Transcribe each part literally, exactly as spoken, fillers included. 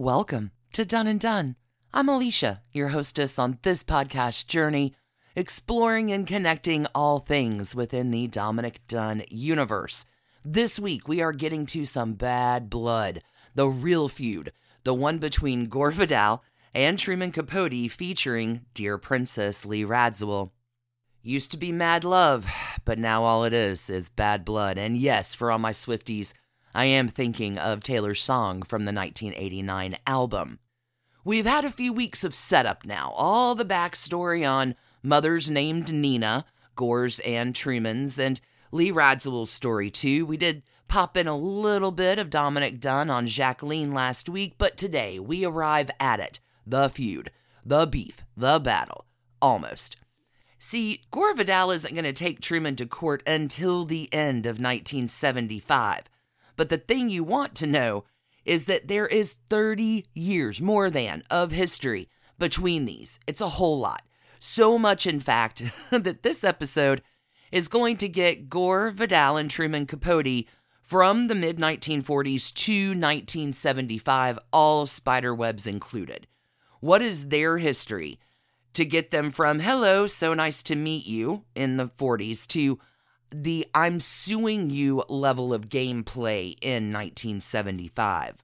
Welcome to Done and Done. I'm Alicia, your hostess on this podcast journey, exploring and connecting all things within the Dominick Dunne universe. This week, we are getting to some bad blood, the real feud, the one between Gore Vidal and Truman Capote featuring Dear Princess Lee Radziwill. Used to be mad love, but now all it is is bad blood. And yes, for all my Swifties, I am thinking of Taylor's song from the nineteen eighty-nine album. We've had a few weeks of setup now, all the backstory on mothers named Nina, Gore's and Truman's, and Lee Radziwill's story too. We did pop in a little bit of Dominick Dunne on Jacqueline last week, but today we arrive at it. The feud, the beef, the battle, almost. See, Gore Vidal isn't going to take Truman to court until the end of nineteen seventy-five. But the thing you want to know is that there is thirty years, more than, of history between these. It's a whole lot. So much, in fact, that this episode is going to get Gore Vidal and Truman Capote from the mid nineteen forties to nineteen seventy-five, all spiderwebs included. What is their history to get them from, hello, so nice to meet you, in the forties, to the I'm suing you level of gameplay in nineteen seventy-five.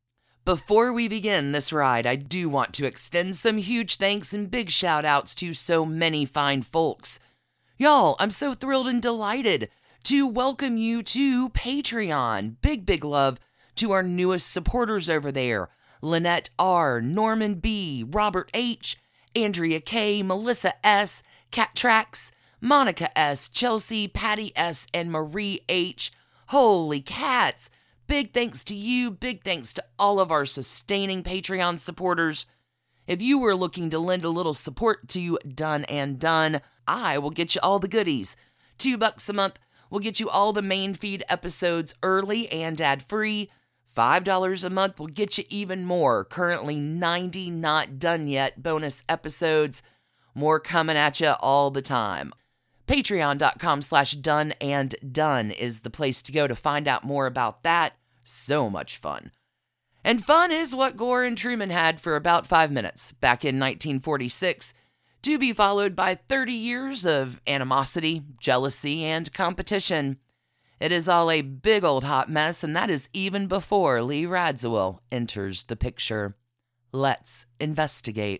Before we begin this ride, I do want to extend some huge thanks and big shout outs to so many fine folks. Y'all, I'm so thrilled and delighted to welcome you to Patreon. Big, big love to our newest supporters over there. Lynette R., Norman B., Robert H., Andrea K., Melissa S., Cat Trax, Monica S., Chelsea, Patty S., and Marie H. Holy cats! Big thanks to you, big thanks to all of our sustaining Patreon supporters. If you were looking to lend a little support to Done and Done, I will get you all the goodies. Two bucks a month will get you all the main feed episodes early and ad-free. Five dollars a month will get you even more. Currently ninety not done yet bonus episodes. More coming at you all the time. Patreon.com slash done and done is the place to go to find out more about that. So much fun. And fun is what Gore and Truman had for about five minutes back in nineteen forty-six, to be followed by thirty years of animosity, jealousy, and competition. It is all a big old hot mess, and that is even before Lee Radziwill enters the picture. Let's investigate.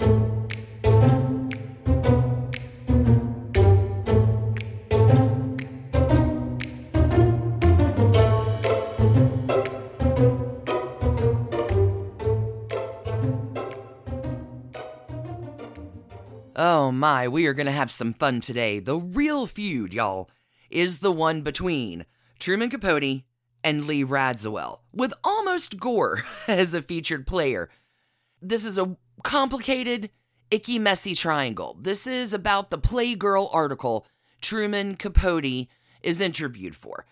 Oh my, we are going to have some fun today. The real feud, y'all, is the one between Truman Capote and Lee Radziwill, with almost Gore as a featured player. This is a complicated, icky, messy triangle. This is about the Playgirl article Truman Capote is interviewed for.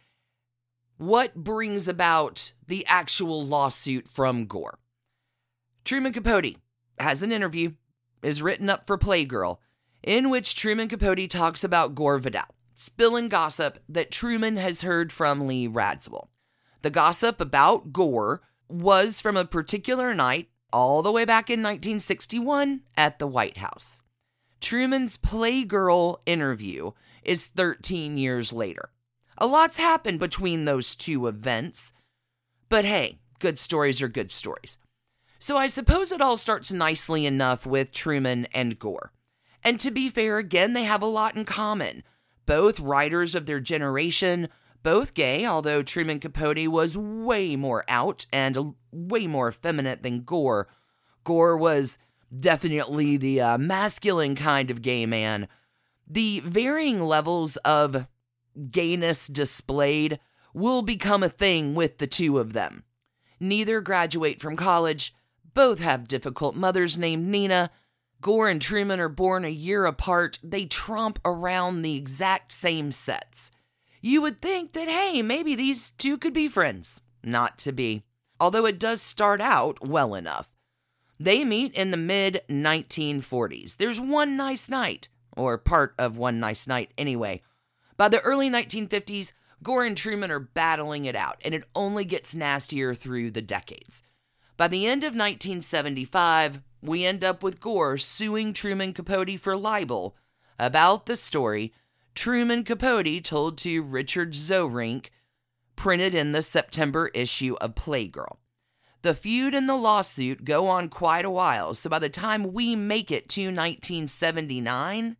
What brings about the actual lawsuit from Gore? Truman Capote has an interview, is written up for Playgirl, in which Truman Capote talks about Gore Vidal, spilling gossip that Truman has heard from Lee Radziwill. The gossip about Gore was from a particular night all the way back in nineteen sixty-one at the White House. Truman's Playgirl interview is thirteen years later. A lot's happened between those two events, but hey, good stories are good stories. So I suppose it all starts nicely enough with Truman and Gore. And to be fair, again, they have a lot in common. Both writers of their generation, both gay, although Truman Capote was way more out and way more effeminate than Gore. Gore was definitely the uh, masculine kind of gay man. The varying levels of gayness displayed will become a thing with the two of them. Neither graduate from college. Both have difficult mothers named Nina. Gore and Truman are born a year apart. They tromp around the exact same sets. You would think that, hey, maybe these two could be friends. Not to be. Although it does start out well enough. They meet in the mid nineteen forties. There's one nice night, or part of one nice night anyway. By the early nineteen fifties, Gore and Truman are battling it out, and it only gets nastier through the decades. By the end of nineteen seventy-five, we end up with Gore suing Truman Capote for libel about the story Truman Capote told to Richard Zoerink, printed in the September issue of Playgirl. The feud and the lawsuit go on quite a while, so by the time we make it to nineteen seventy-nine,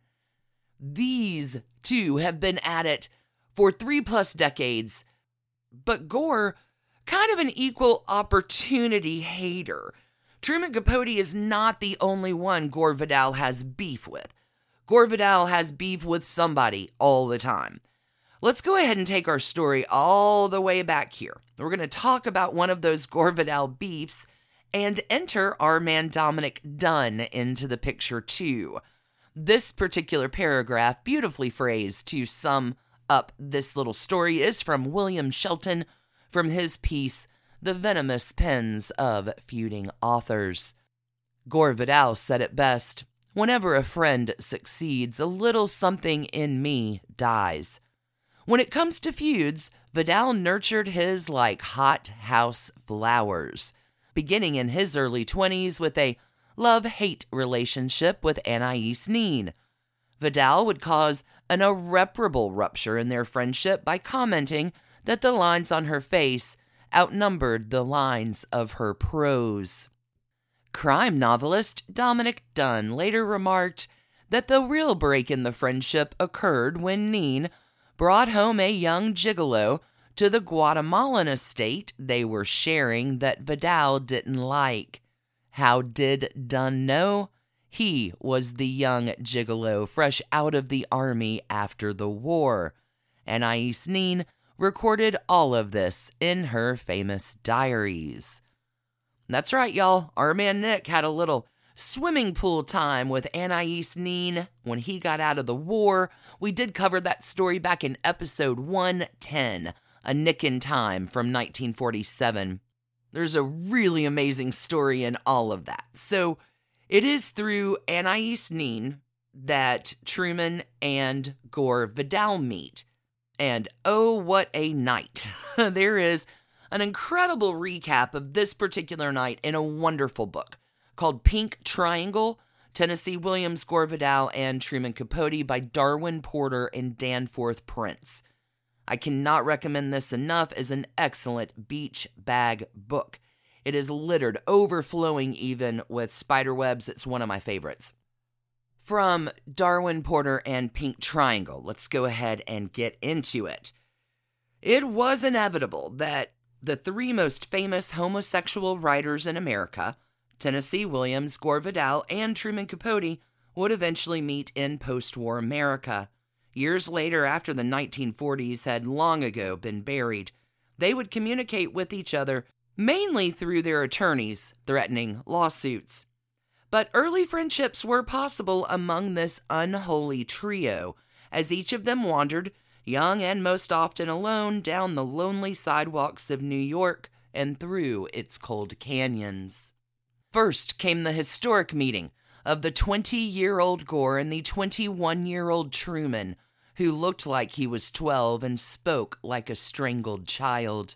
these two have been at it for three plus decades. But Gore, kind of an equal opportunity hater. Truman Capote is not the only one Gore Vidal has beef with. Gore Vidal has beef with somebody all the time. Let's go ahead and take our story all the way back here. We're going to talk about one of those Gore Vidal beefs and enter our man Dominick Dunne into the picture too. This particular paragraph, beautifully phrased to sum up this little story, is from William Shelton from his piece, The Venomous Pens of Feuding Authors. Gore Vidal said it best, "Whenever a friend succeeds, a little something in me dies." When it comes to feuds, Vidal nurtured his like hot house flowers, beginning in his early twenties with a love-hate relationship with Anais Nin. Vidal would cause an irreparable rupture in their friendship by commenting that the lines on her face outnumbered the lines of her prose. Crime novelist Dominick Dunne later remarked that the real break in the friendship occurred when Nin brought home a young gigolo to the Guatemalan estate they were sharing that Vidal didn't like. How did Dunne know? He was the young gigolo fresh out of the army after the war. Anais Nin recorded all of this in her famous diaries. That's right, y'all. Our man Nick had a little swimming pool time with Anais Nin when he got out of the war. We did cover that story back in episode one ten, A Nick in Time from nineteen forty-seven. There's a really amazing story in all of that. So it is through Anais Nin that Truman and Gore Vidal meet. And oh, what a night. There is an incredible recap of this particular night in a wonderful book called Pink Triangle, Tennessee Williams, Gore Vidal, and Truman Capote by Darwin Porter and Danforth Prince. I cannot recommend this enough as an excellent beach bag book. It is littered, overflowing even with spiderwebs. It's one of my favorites. From Darwin Porter and Pink Triangle, let's go ahead and get into it. It was inevitable that the three most famous homosexual writers in America, Tennessee Williams, Gore Vidal, and Truman Capote, would eventually meet in post-war America. Years later, after the nineteen forties had long ago been buried, they would communicate with each other mainly through their attorneys, threatening lawsuits. But early friendships were possible among this unholy trio, as each of them wandered, young and most often alone, down the lonely sidewalks of New York and through its cold canyons. First came the historic meeting of the twenty-year-old Gore and the twenty-one-year-old Truman, who looked like he was twelve and spoke like a strangled child.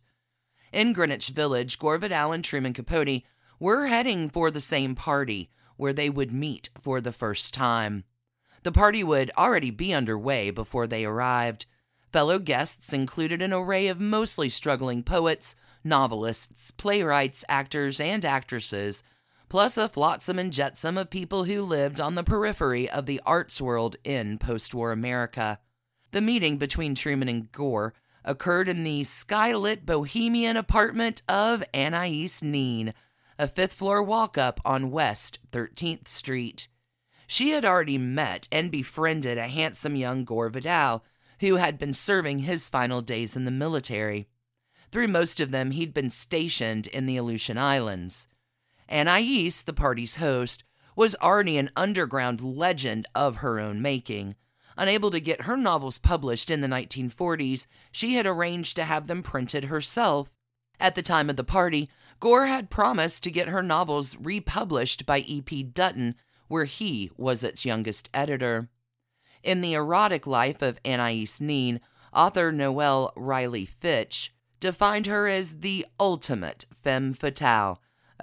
In Greenwich Village, Gore Vidal and Truman Capote were heading for the same party, where they would meet for the first time. The party would already be underway before they arrived. Fellow guests included an array of mostly struggling poets, novelists, playwrights, actors, and actresses, plus a flotsam and jetsam of people who lived on the periphery of the arts world in post-war America. The meeting between Truman and Gore occurred in the skylit bohemian apartment of Anais Nin, a fifth-floor walk-up on West thirteenth Street. She had already met and befriended a handsome young Gore Vidal, who had been serving his final days in the military. Through most of them, he'd been stationed in the Aleutian Islands. Anais, the party's host, was already an underground legend of her own making. Unable to get her novels published in the nineteen forties, she had arranged to have them printed herself. At the time of the party, Gore had promised to get her novels republished by E P Dutton, where he was its youngest editor. In The Erotic Life of Anais Nin, author Noelle Riley Fitch defined her as the ultimate femme fatale,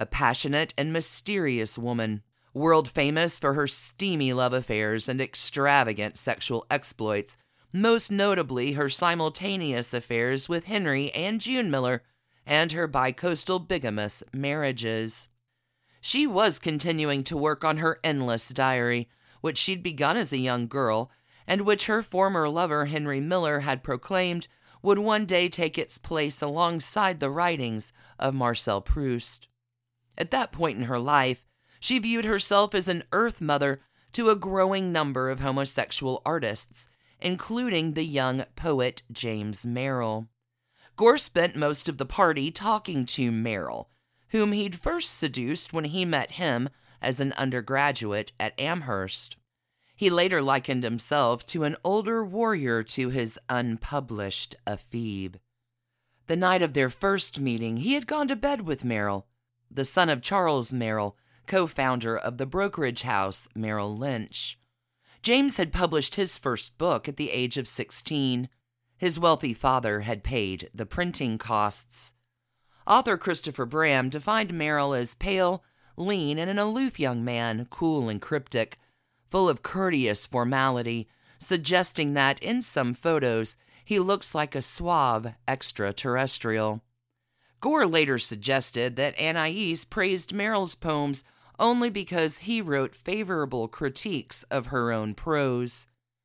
a passionate and mysterious woman, world famous for her steamy love affairs and extravagant sexual exploits, most notably her simultaneous affairs with Henry and June Miller, and her bicoastal bigamous marriages. She was continuing to work on her endless diary, which she'd begun as a young girl, and which her former lover Henry Miller had proclaimed would one day take its place alongside the writings of Marcel Proust. At that point in her life, she viewed herself as an earth mother to a growing number of homosexual artists, including the young poet James Merrill. Gore spent most of the party talking to Merrill, whom he'd first seduced when he met him as an undergraduate at Amherst. He later likened himself to an older warrior to his unpublished ephebe. The night of their first meeting, he had gone to bed with Merrill, the son of Charles Merrill, co-founder of the brokerage house Merrill Lynch. James had published his first book at the age of sixteen. His wealthy father had paid the printing costs. Author Christopher Bram defined Merrill as pale, lean, and an aloof young man, cool and cryptic, full of courteous formality, suggesting that, in some photos, he looks like a suave extraterrestrial. Gore later suggested that Anais praised Merrill's poems only because he wrote favorable critiques of her own prose.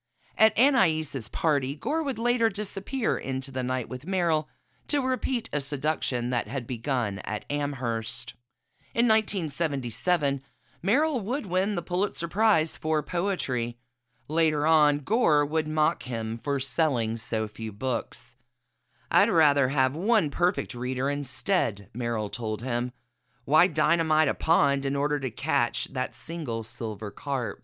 At Anaïs's party, Gore would later disappear into the night with Merrill to repeat a seduction that had begun at Amherst. In nineteen seventy-seven, Merrill would win the Pulitzer Prize for poetry. Later on, Gore would mock him for selling so few books. "I'd rather have one perfect reader instead," Merrill told him. "Why dynamite a pond in order to catch that single silver carp?"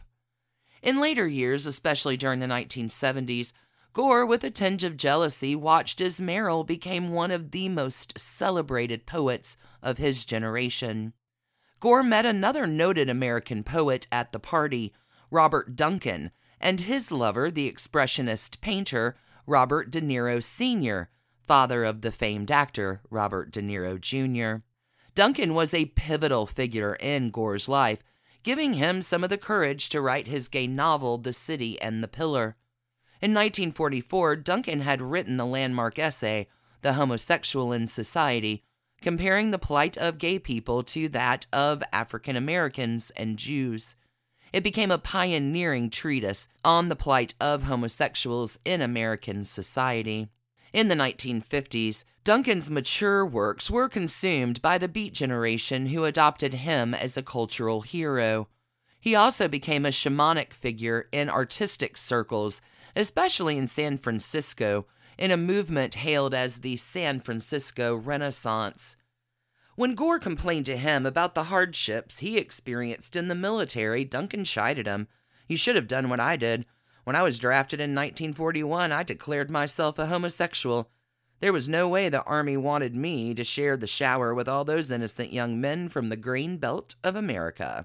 In later years, especially during the nineteen seventies, Gore, with a tinge of jealousy, watched as Merrill became one of the most celebrated poets of his generation. Gore met another noted American poet at the party, Robert Duncan, and his lover, the expressionist painter Robert De Niro Senior, father of the famed actor Robert De Niro Junior Duncan was a pivotal figure in Gore's life, giving him some of the courage to write his gay novel The City and the Pillar. In nineteen forty-four, Duncan had written the landmark essay, The Homosexual in Society, comparing the plight of gay people to that of African Americans and Jews. It became a pioneering treatise on the plight of homosexuals in American society. In the nineteen fifties, Duncan's mature works were consumed by the Beat generation who adopted him as a cultural hero. He also became a shamanic figure in artistic circles, especially in San Francisco, in a movement hailed as the San Francisco Renaissance. When Gore complained to him about the hardships he experienced in the military, Duncan chided him. "You should have done what I did. When I was drafted in nineteen forty-one, I declared myself a homosexual. There was no way the Army wanted me to share the shower with all those innocent young men from the Grain Belt of America."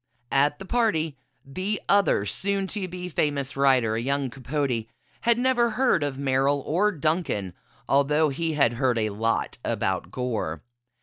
At the party, the other soon-to-be famous writer, a young Capote, had never heard of Merrill or Duncan, although he had heard a lot about Gore.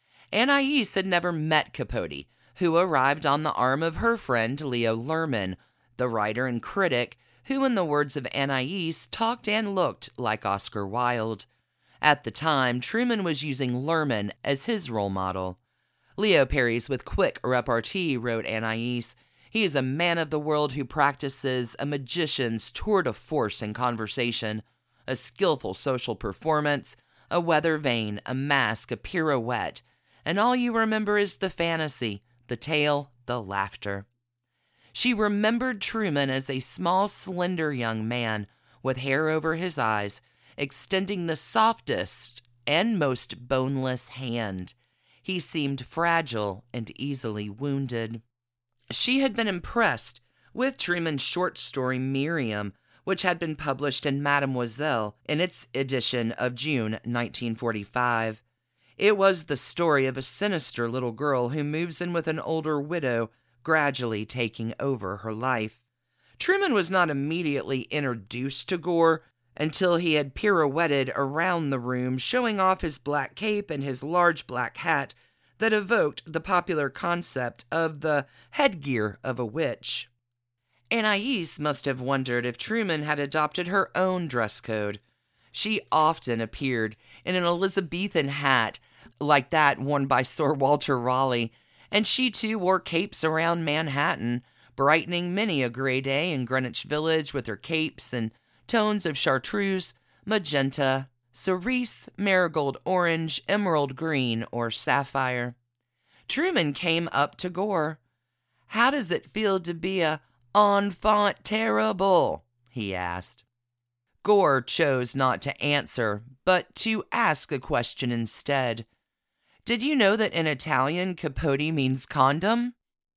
Anais had never met Capote, who arrived on the arm of her friend Leo Lerman, the writer and critic who, in the words of Anais, talked and looked like Oscar Wilde. At the time, Truman was using Lerman as his role model. "Leo parries with quick repartee," wrote Anais. "He is a man of the world who practices a magician's tour de force in conversation, a skillful social performance, a weather vane, a mask, a pirouette, and all you remember is the fantasy, the tale, the laughter." She remembered Truman as a small, slender young man with hair over his eyes, extending the softest and most boneless hand. He seemed fragile and easily wounded. She had been impressed with Truman's short story Miriam, which had been published in Mademoiselle in its edition of June nineteen forty-five. It was the story of a sinister little girl who moves in with an older widow, gradually taking over her life. Truman was not immediately introduced to Gore until he had pirouetted around the room, showing off his black cape and his large black hat that evoked the popular concept of the headgear of a witch. Anais must have wondered if Truman had adopted her own dress code. She often appeared in an Elizabethan hat like that worn by Sir Walter Raleigh, and she too wore capes around Manhattan, brightening many a gray day in Greenwich Village with her capes and tones of chartreuse, magenta, cerise, marigold orange, emerald green, or sapphire. Truman came up to Gore. "How does it feel to be a enfant terrible?" he asked. Gore chose not to answer, but to ask a question instead. "Did you know that in Italian, capote means condom?"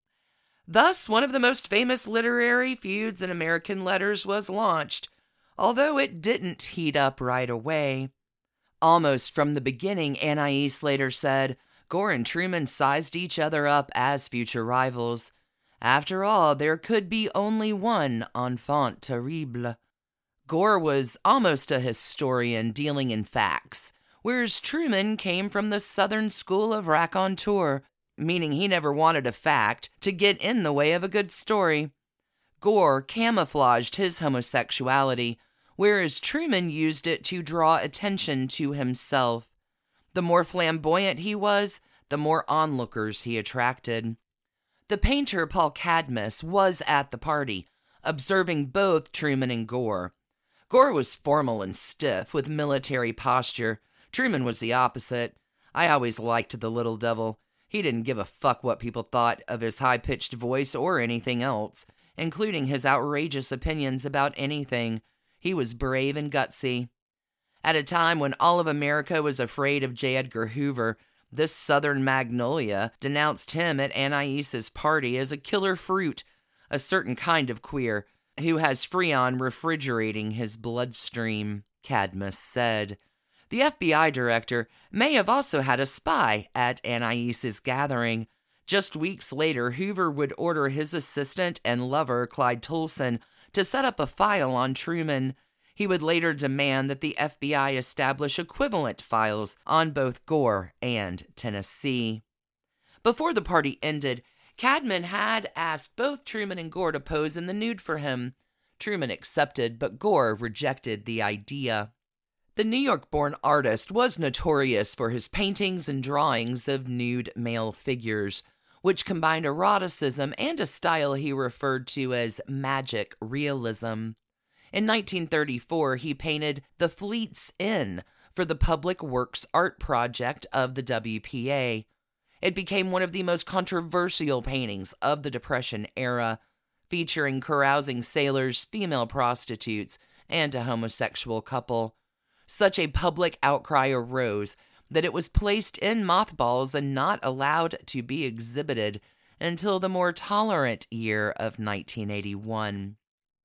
Thus, one of the most famous literary feuds in American letters was launched, although it didn't heat up right away. Almost from the beginning, Anais later said, Gore and Truman sized each other up as future rivals. After all, there could be only one enfant terrible. Gore was almost a historian dealing in facts, whereas Truman came from the Southern school of raconteur, meaning he never wanted a fact to get in the way of a good story. Gore camouflaged his homosexuality, whereas Truman used it to draw attention to himself. The more flamboyant he was, the more onlookers he attracted. The painter Paul Cadmus was at the party, observing both Truman and Gore. Gore was formal and stiff, with military posture. Truman was the opposite. I always liked the little devil. He didn't give a fuck what people thought of his high-pitched voice or anything else, including his outrageous opinions about anything. He was brave and gutsy. At a time when all of America was afraid of J. Edgar Hoover, this Southern magnolia denounced him at Anais's party as a killer fruit, a certain kind of queer, who has Freon refrigerating his bloodstream, Cadmus said. The F B I director may have also had a spy at Anais's gathering. Just weeks later, Hoover would order his assistant and lover, Clyde Tolson, to set up a file on Truman. He would later demand that the F B I establish equivalent files on both Gore and Tennessee. Before the party ended, Cadman had asked both Truman and Gore to pose in the nude for him. Truman accepted, but Gore rejected the idea. The New York-born artist was notorious for his paintings and drawings of nude male figures, which combined eroticism and a style he referred to as magic realism. In nineteen thirty-four, he painted The Fleet's Inn for the Public Works Art Project of the W P A. It became one of the most controversial paintings of the Depression era, featuring carousing sailors, female prostitutes, and a homosexual couple. Such a public outcry arose that it was placed in mothballs and not allowed to be exhibited until the more tolerant year of nineteen eighty-one.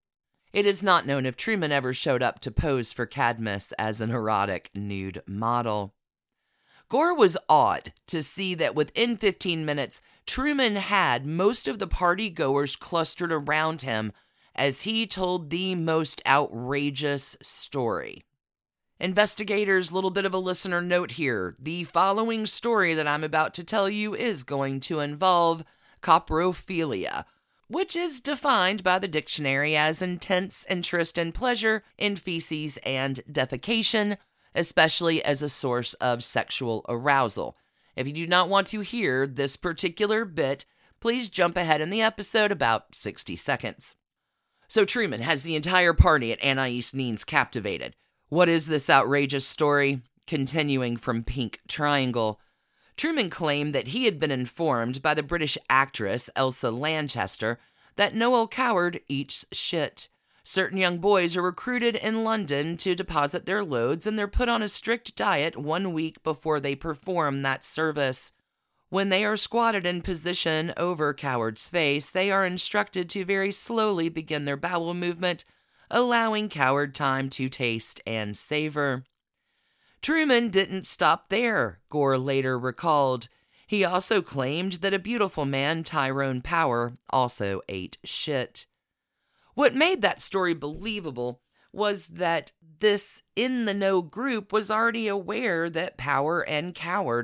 It is not known if Truman ever showed up to pose for Cadmus as an erotic nude model. Gore was awed to see that within fifteen minutes, Truman had most of the party-goers clustered around him as he told the most outrageous story. Investigators, little bit of a listener note here. The following story that I'm about to tell you is going to involve coprophilia, which is defined by the dictionary as intense interest and pleasure in feces and defecation, especially as a source of sexual arousal. If you do not want to hear this particular bit, please jump ahead in the episode about sixty seconds. So Truman has the entire party at Anais Nin's captivated. What is this outrageous story? Continuing from Pink Triangle. Truman claimed that he had been informed by the British actress Elsa Lanchester that Noel Coward eats shit. Certain young boys are recruited in London to deposit their loads, and they're put on a strict diet one week before they perform that service. When they are squatted in position over Coward's face, they are instructed to very slowly begin their bowel movement, allowing Coward time to taste and savor. Truman didn't stop there, Gore later recalled. He also claimed that a beautiful man, Tyrone Power, also ate shit. What made that story believable was that this in-the-know group was already aware that Power and Coward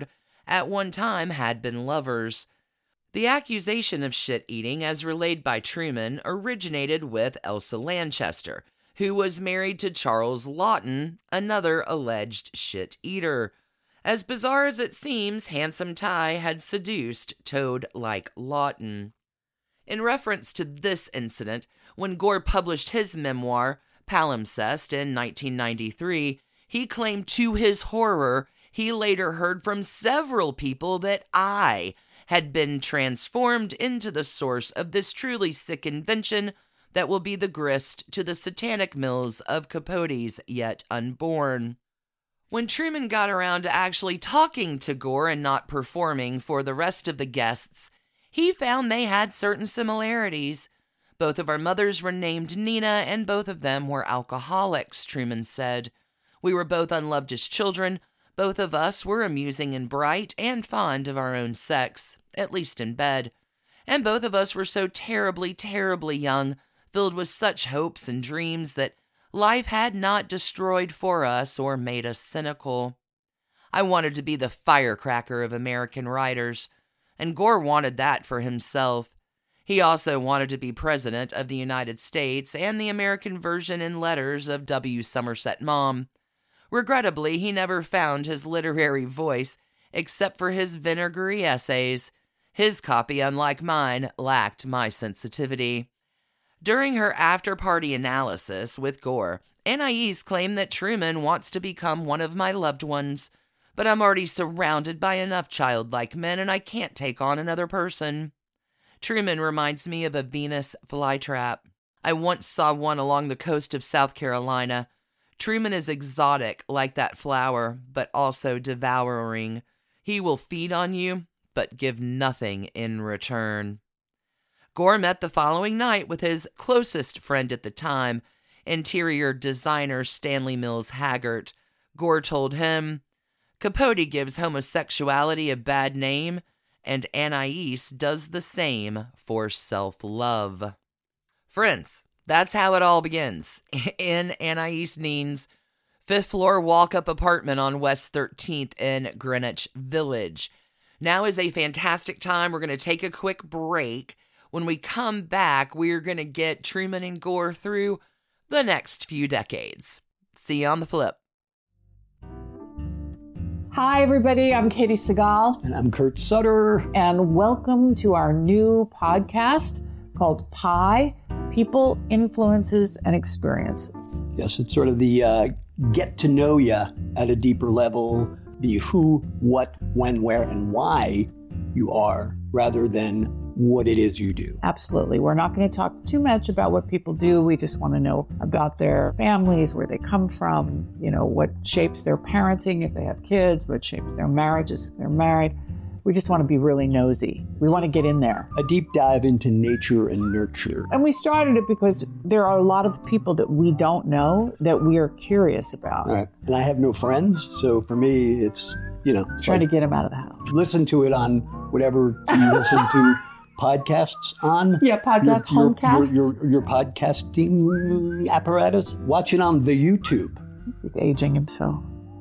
at one time had been lovers. The accusation of shit-eating, as relayed by Truman, originated with Elsa Lanchester, who was married to Charles Laughton, another alleged shit-eater. As bizarre as it seems, Handsome Ty had seduced Toad-like Laughton. In reference to this incident, when Gore published his memoir, Palimpsest, in nineteen ninety-three, he claimed to his horror he later heard from several people that I had been transformed into the source of this truly sick invention that will be the grist to the satanic mills of Capote's yet unborn. When Truman got around to actually talking to Gore and not performing for the rest of the guests, he found they had certain similarities. Both of our mothers were named Nina, and both of them were alcoholics, Truman said. We were both unloved as children. Both of us were amusing and bright and fond of our own sex, at least in bed. And both of us were so terribly, terribly young, filled with such hopes and dreams that life had not destroyed for us or made us cynical. I wanted to be the firecracker of American writers, and Gore wanted that for himself. He also wanted to be president of the United States and the American version in letters of W. Somerset Maugham. Regrettably, he never found his literary voice except for his vinegary essays. His copy, unlike mine, lacked my sensitivity. During her after-party analysis with Gore, Anais claimed that Truman wants to become one of my loved ones, but I'm already surrounded by enough childlike men and I can't take on another person. Truman reminds me of a Venus flytrap. I once saw one along the coast of South Carolina. Truman is exotic like that flower, but also devouring. He will feed on you, but give nothing in return. Gore met the following night with his closest friend at the time, interior designer Stanley Mills Haggart. Gore told him, "Capote gives homosexuality a bad name, and Anais does the same for self-love." Friends, that's how it all begins. In Anais Nin's fifth floor walk-up apartment on West thirteenth in Greenwich Village. Now is a fantastic time. We're going to take a quick break. When we come back, we're going to get Truman and Gore through the next few decades. See you on the flip. Hi, everybody. I'm Katie Segal. And I'm Kurt Sutter. And welcome to our new podcast called Pi, People, Influences, and Experiences. Yes, it's sort of the uh, get to know you at a deeper level, the who, what, when, where, and why you are, rather than what it is you do. Absolutely. We're not going to talk too much about what people do. We just want to know about their families, where they come from, you know, what shapes their parenting if they have kids, what shapes their marriages if they're married. We just want to be really nosy. We want to get in there. A deep dive into nature and nurture. And we started it because there are a lot of people that we don't know that we are curious about. Right. And I have no friends, so for me, it's, you know. Trying like, to get them out of the house. Listen to it on whatever you listen to podcasts on. Yeah, podcast, your, homecasts. Your, your, your podcasting apparatus. Watch it on the YouTube. He's aging himself.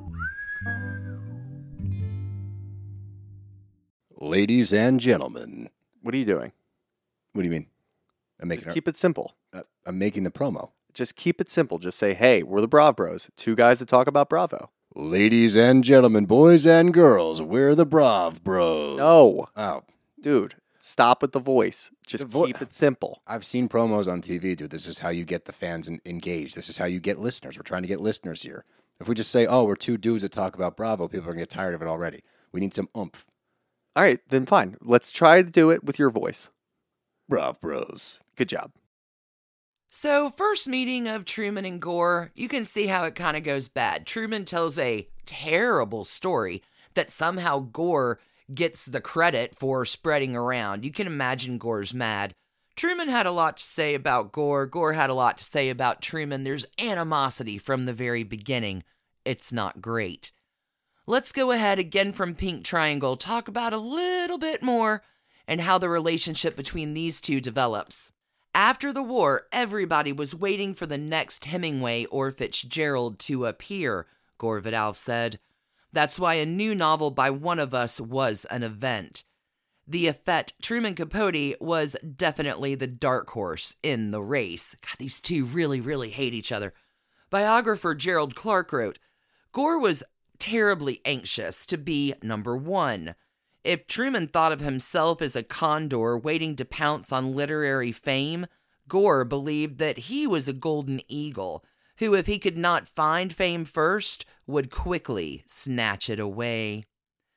Ladies and gentlemen. What are you doing? What do you mean? I'm making Just keep it simple. Uh, I'm making the promo. Just keep it simple. Just say, hey, we're the Brav Bros. Two guys that talk about Bravo. Ladies and gentlemen, boys and girls, we're the Brav Bros. No. Oh. Dude, stop with the voice. Just the vo- keep it simple. I've seen promos on T V, dude. This is how you get the fans in- engaged. This is how you get listeners. We're trying to get listeners here. If we just say, oh, we're two dudes that talk about Bravo, people are going to get tired of it already. We need some oomph. All right, then fine. Let's try to do it with your voice. Brav Bros. Good job. So, first meeting of Truman and Gore, you can see how it kind of goes bad. Truman tells a terrible story that somehow Gore gets the credit for spreading around. You can imagine Gore's mad. Truman had a lot to say about Gore. Gore had a lot to say about Truman. There's animosity from the very beginning. It's not great. Let's go ahead again from Pink Triangle, talk about a little bit more and how the relationship between these two develops. After the war, everybody was waiting for the next Hemingway or Fitzgerald to appear, Gore Vidal said. That's why a new novel by one of us was an event. The effete Truman Capote was definitely the dark horse in the race. God, these two really, really hate each other. Biographer Gerald Clark wrote, Gore was terribly anxious to be number one. If Truman thought of himself as a condor waiting to pounce on literary fame, Gore believed that he was a golden eagle, who, if he could not find fame first, would quickly snatch it away.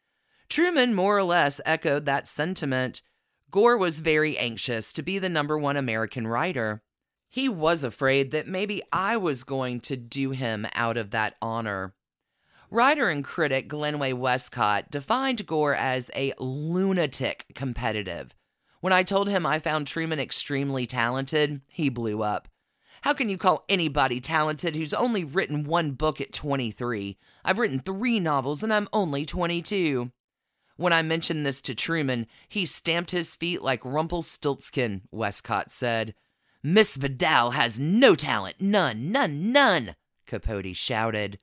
Truman more or less echoed that sentiment. Gore was very anxious to be the number one American writer. He was afraid that maybe I was going to do him out of that honor. Writer and critic Glenway Westcott defined Gore as a lunatic competitive. When I told him I found Truman extremely talented, he blew up. How can you call anybody talented who's only written one book at twenty-three? I've written three novels and I'm only twenty-two. When I mentioned this to Truman, he stamped his feet like Rumpelstiltskin, Westcott said. Miss Vidal has no talent, none, none, none, Capote shouted.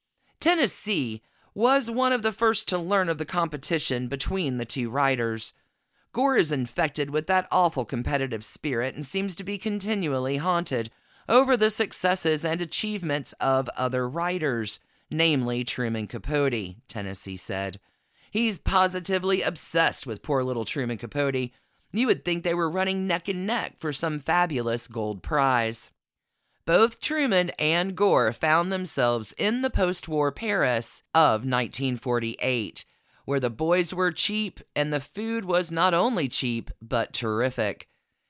Tennessee was one of the first to learn of the competition between the two writers. Gore is infected with that awful competitive spirit and seems to be continually haunted over the successes and achievements of other writers, namely Truman Capote, Tennessee said. He's positively obsessed with poor little Truman Capote. You would think they were running neck and neck for some fabulous gold prize. Both Truman and Gore found themselves in the post-war Paris of nineteen forty-eight, where the boys were cheap and the food was not only cheap, but terrific.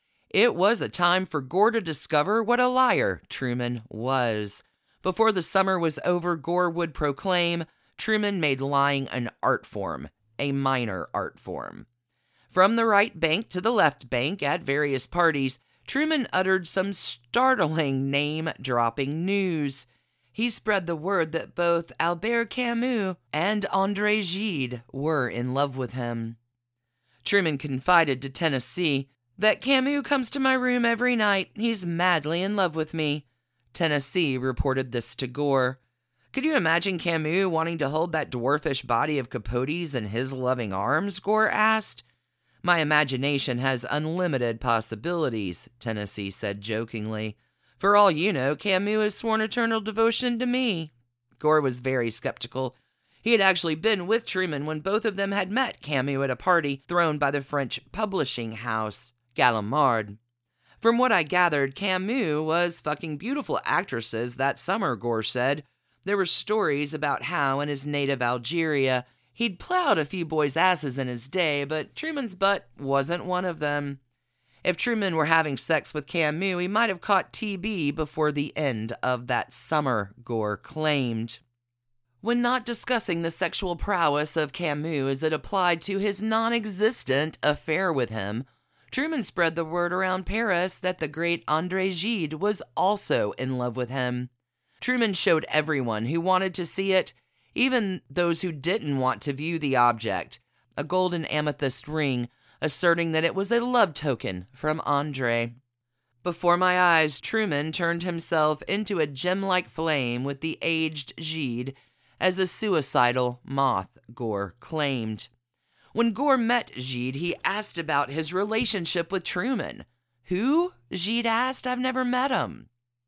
It was a time for Gore to discover what a liar Truman was. Before the summer was over, Gore would proclaim, Truman made lying an art form, a minor art form. From the right bank to the left bank at various parties, Truman uttered some startling name-dropping news. He spread the word that both Albert Camus and André Gide were in love with him. Truman confided to Tennessee that Camus comes to my room every night. He's madly in love with me. Tennessee reported this to Gore. Could you imagine Camus wanting to hold that dwarfish body of Capote's in his loving arms? Gore asked. My imagination has unlimited possibilities, Tennessee said jokingly. For all you know, Camus has sworn eternal devotion to me. Gore was very skeptical. He had actually been with Truman when both of them had met Camus at a party thrown by the French publishing house, Gallimard. From what I gathered, Camus was fucking beautiful actresses that summer, Gore said. There were stories about how in his native Algeria, he'd plowed a few boys' asses in his day, but Truman's butt wasn't one of them. If Truman were having sex with Camus, he might have caught T B before the end of that summer, Gore claimed. When not discussing the sexual prowess of Camus as it applied to his non-existent affair with him, Truman spread the word around Paris that the great André Gide was also in love with him. Truman showed everyone who wanted to see it, even those who didn't want to view the object, a golden amethyst ring, asserting that it was a love token from André. Before my eyes, Truman turned himself into a gem-like flame with the aged Gide as a suicidal moth, Gore claimed. When Gore met Gide, he asked about his relationship with Truman. Who? Gide asked. I've never met him.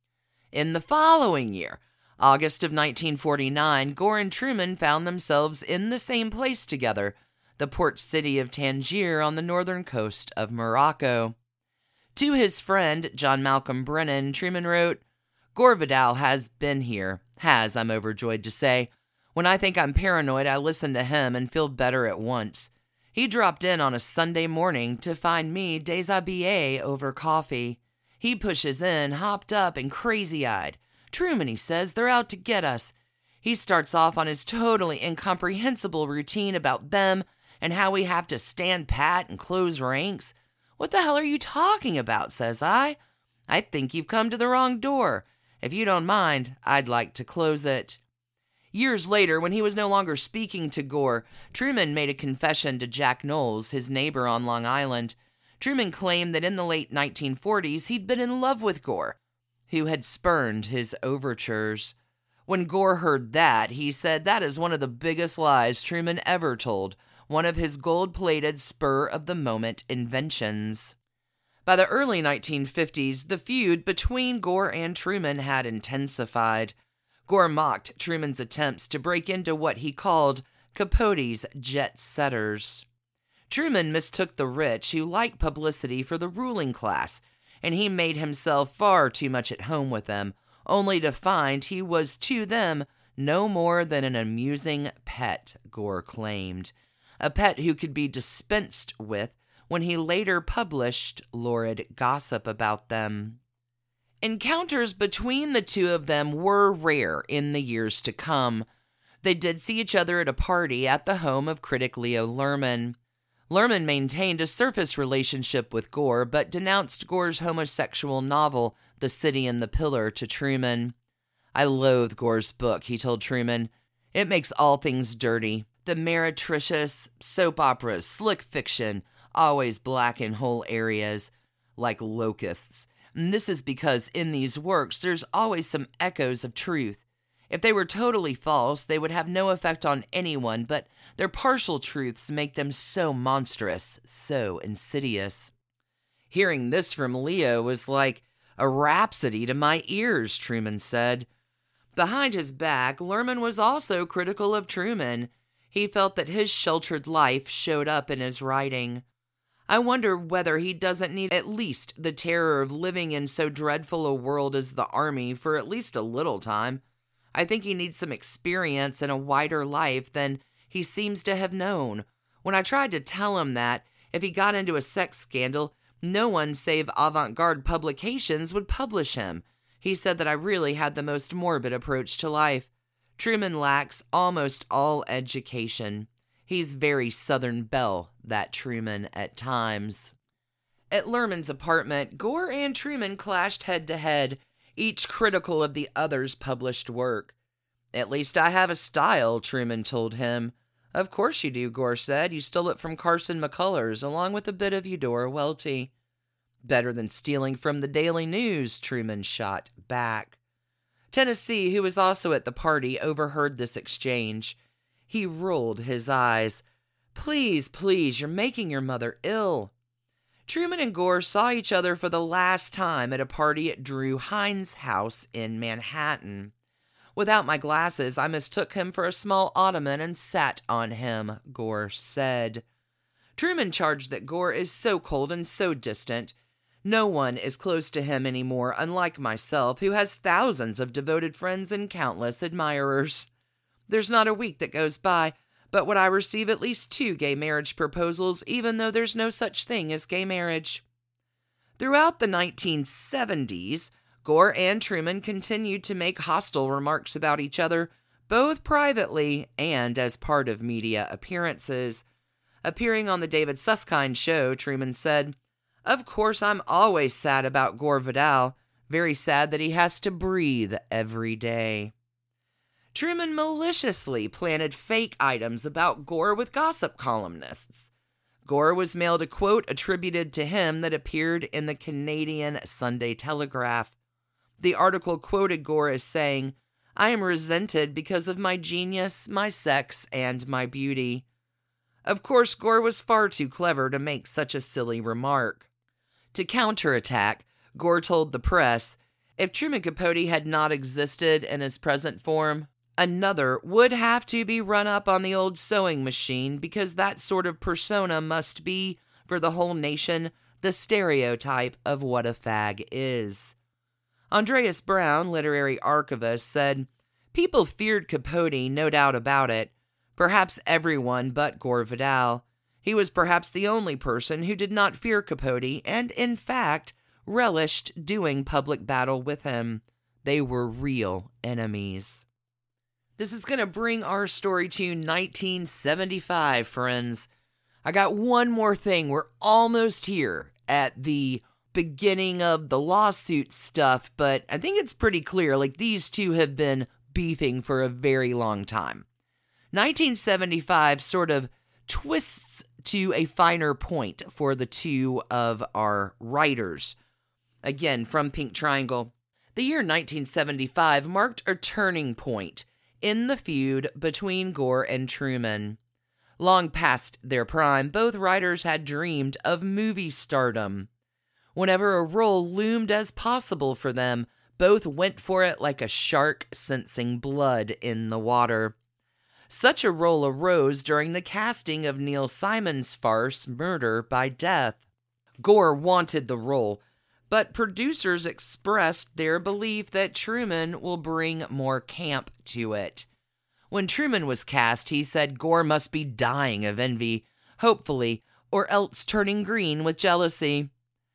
In the following year, August of nineteen forty-nine, Gore and Truman found themselves in the same place together, the port city of Tangier on the northern coast of Morocco. To his friend, John Malcolm Brennan, Truman wrote, Gore Vidal has been here, has, I'm overjoyed to say. When I think I'm paranoid, I listen to him and feel better at once. He dropped in on a Sunday morning to find me déshabillé over coffee. He pushes in, hopped up and crazy-eyed. Truman, he says, they're out to get us. He starts off on his totally incomprehensible routine about them and how we have to stand pat and close ranks. What the hell are you talking about, says I. I think you've come to the wrong door. If you don't mind, I'd like to close it. Years later, when he was no longer speaking to Gore, Truman made a confession to Jack Knowles, his neighbor on Long Island. Truman claimed that in the late nineteen forties, he'd been in love with Gore, who had spurned his overtures. When Gore heard that, he said that is one of the biggest lies Truman ever told, one of his gold-plated spur-of-the-moment inventions. By the early nineteen fifties, the feud between Gore and Truman had intensified. Gore mocked Truman's attempts to break into what he called Capote's jet-setters. Truman mistook the rich who like publicity for the ruling class, and he made himself far too much at home with them, only to find he was to them no more than an amusing pet, Gore claimed. A pet who could be dispensed with when he later published lurid gossip about them. Encounters between the two of them were rare in the years to come. They did see each other at a party at the home of critic Leo Lerman. Lerman maintained a surface relationship with Gore, but denounced Gore's homosexual novel, The City and the Pillar, to Truman. "I loathe Gore's book," he told Truman. "It makes all things dirty. The meretricious, soap operas, slick fiction, always black in whole areas, like locusts. And this is because in these works there's always some echoes of truth. If they were totally false, they would have no effect on anyone, but their partial truths make them so monstrous, so insidious." Hearing this from Leo was like a rhapsody to my ears, Truman said. Behind his back, Lerman was also critical of Truman. He felt that his sheltered life showed up in his writing. "I wonder whether he doesn't need at least the terror of living in so dreadful a world as the Army for at least a little time. I think he needs some experience and a wider life than he seems to have known. When I tried to tell him that, if he got into a sex scandal, no one save avant-garde publications would publish him. He said that I really had the most morbid approach to life. Truman lacks almost all education. He's very Southern Belle, that Truman, at times." At Lerman's apartment, Gore and Truman clashed head-to-head, each critical of the other's published work. "At least I have a style," Truman told him. "Of course you do," Gore said. "You stole it from Carson McCullers, along with a bit of Eudora Welty." "Better than stealing from the Daily News," Truman shot back. Tennessee, who was also at the party, overheard this exchange. He rolled his eyes. "Please, please, you're making your mother ill." Truman and Gore saw each other for the last time at a party at Drew Hines' house in Manhattan. "Without my glasses, I mistook him for a small ottoman and sat on him," Gore said. Truman charged that Gore is so cold and so distant. "No one is close to him anymore, unlike myself, who has thousands of devoted friends and countless admirers. There's not a week that goes by but would I receive at least two gay marriage proposals, even though there's no such thing as gay marriage." Throughout the nineteen seventies, Gore and Truman continued to make hostile remarks about each other, both privately and as part of media appearances. Appearing on the David Susskind show, Truman said, "Of course, I'm always sad about Gore Vidal. Very sad that he has to breathe every day." Truman maliciously planted fake items about Gore with gossip columnists. Gore was mailed a quote attributed to him that appeared in the Canadian Sunday Telegraph. The article quoted Gore as saying, "I am resented because of my genius, my sex, and my beauty." Of course, Gore was far too clever to make such a silly remark. To counterattack, Gore told the press, if Truman Capote had not existed in his present form, another would have to be run up on the old sewing machine because that sort of persona must be, for the whole nation, the stereotype of what a fag is. Andreas Brown, literary archivist, said, "People feared Capote, no doubt about it. Perhaps everyone but Gore Vidal. He was perhaps the only person who did not fear Capote and, in fact, relished doing public battle with him. They were real enemies." This is going to bring our story to nineteen seventy-five, friends. I got one more thing. We're almost here at the beginning of the lawsuit stuff, but I think it's pretty clear, like, these two have been beefing for a very long time. nineteen seventy-five sort of twists to a finer point for the two of our writers. Again, from Pink Triangle. The year nineteen seventy-five marked a turning point in the feud between Gore and Truman. Long past their prime, both writers had dreamed of movie stardom. Whenever a role loomed as possible for them, both went for it like a shark sensing blood in the water. Such a role arose during the casting of Neil Simon's farce Murder by Death. Gore wanted the role, but producers expressed their belief that Truman will bring more camp to it. When Truman was cast, he said Gore must be dying of envy, hopefully, or else turning green with jealousy.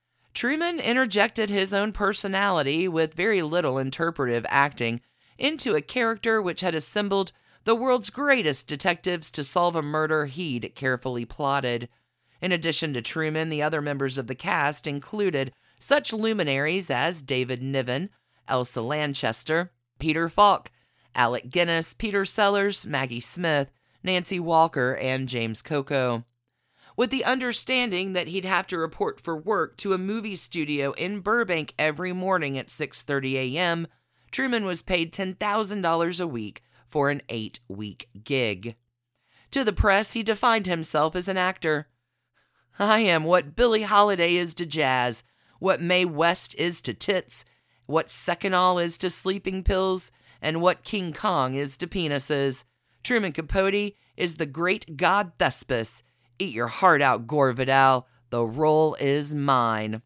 Truman interjected his own personality with very little interpretive acting into a character which had assembled the world's greatest detectives to solve a murder he'd carefully plotted. In addition to Truman, the other members of the cast included such luminaries as David Niven, Elsa Lanchester, Peter Falk, Alec Guinness, Peter Sellers, Maggie Smith, Nancy Walker, and James Coco. With the understanding that he'd have to report for work to a movie studio in Burbank every morning at six thirty a.m., Truman was paid ten thousand dollars a week for an eight-week gig. To the press, he defined himself as an actor. "I am what Billie Holiday is to jazz, what Mae West is to tits, what Seconal is to sleeping pills, and what King Kong is to penises. Truman Capote is the great god Thespis. Eat your heart out, Gore Vidal. The role is mine."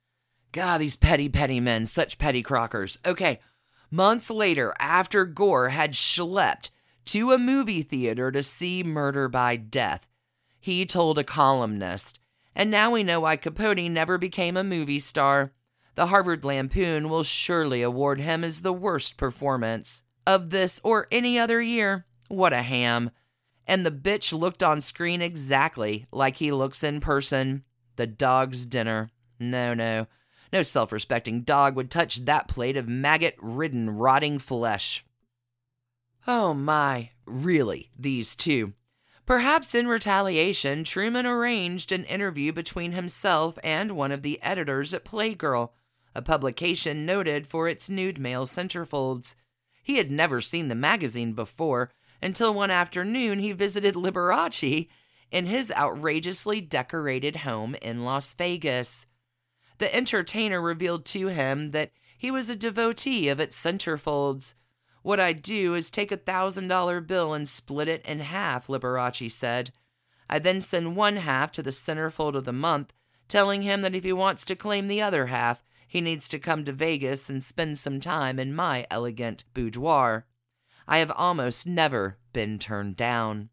God, these petty, petty men, such petty crockers. Okay, months later, after Gore had schlepped to a movie theater to see Murder by Death, he told a columnist, and now we know why Capote never became a movie star. The Harvard Lampoon will surely award him as the worst performance of this or any other year. What a ham. And the bitch looked on screen exactly like he looks in person. The dog's dinner. No, no. No self-respecting dog would touch that plate of maggot-ridden, rotting flesh. Oh my, really, these two. Perhaps in retaliation, Truman arranged an interview between himself and one of the editors at Playgirl, a publication noted for its nude male centerfolds. He had never seen the magazine before, until one afternoon he visited Liberace in his outrageously decorated home in Las Vegas. The entertainer revealed to him that he was a devotee of its centerfolds. "What I do is take a thousand dollar bill and split it in half," Liberace said. "I then send one half to the centerfold of the month, telling him that if he wants to claim the other half, he needs to come to Vegas and spend some time in my elegant boudoir. I have almost never been turned down."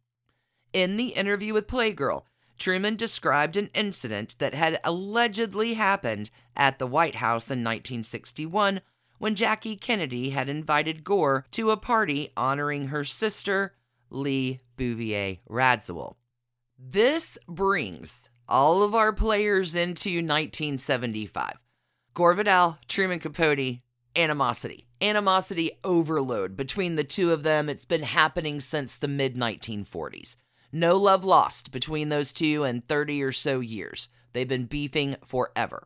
In the interview with Playgirl, Truman described an incident that had allegedly happened at the White House in nineteen sixty-one when Jackie Kennedy had invited Gore to a party honoring her sister, Lee Bouvier Radziwill. This brings all of our players into nineteen seventy-five. Gore Vidal, Truman Capote, animosity. Animosity overload between the two of them. It's been happening since the mid nineteen forties. No love lost between those two in thirty or so years. They've been beefing forever.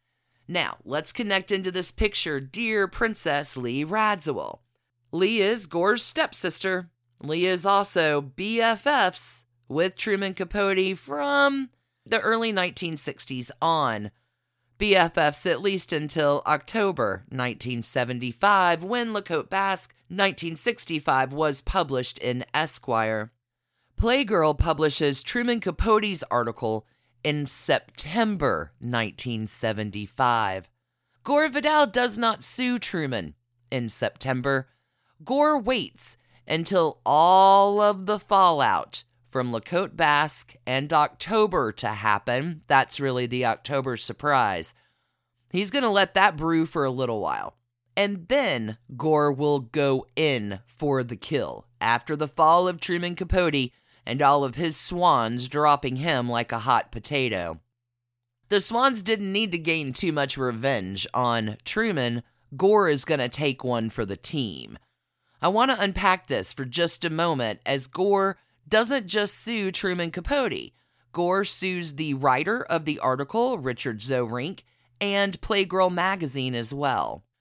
Now, let's connect into this picture dear Princess Lee Radziwill. Lee is Gore's stepsister. Lee is also B F Fs with Truman Capote from the early nineteen sixties on. B F Fs at least until October nineteen seventy-five, when LaCote Basque nineteen sixty-five was published in Esquire. Playgirl publishes Truman Capote's article in September nineteen seventy-five. Gore Vidal does not sue Truman in September. Gore waits until all of the fallout from LaCote Basque and October to happen. That's really the October surprise. He's going to let that brew for a little while. And then Gore will go in for the kill after the fall of Truman Capote and all of his swans dropping him like a hot potato. The swans didn't need to gain too much revenge on Truman. Gore is going to take one for the team. I want to unpack this for just a moment, as Gore doesn't just sue Truman Capote. Gore sues the writer of the article, Richard Zoerink, and Playgirl magazine as well.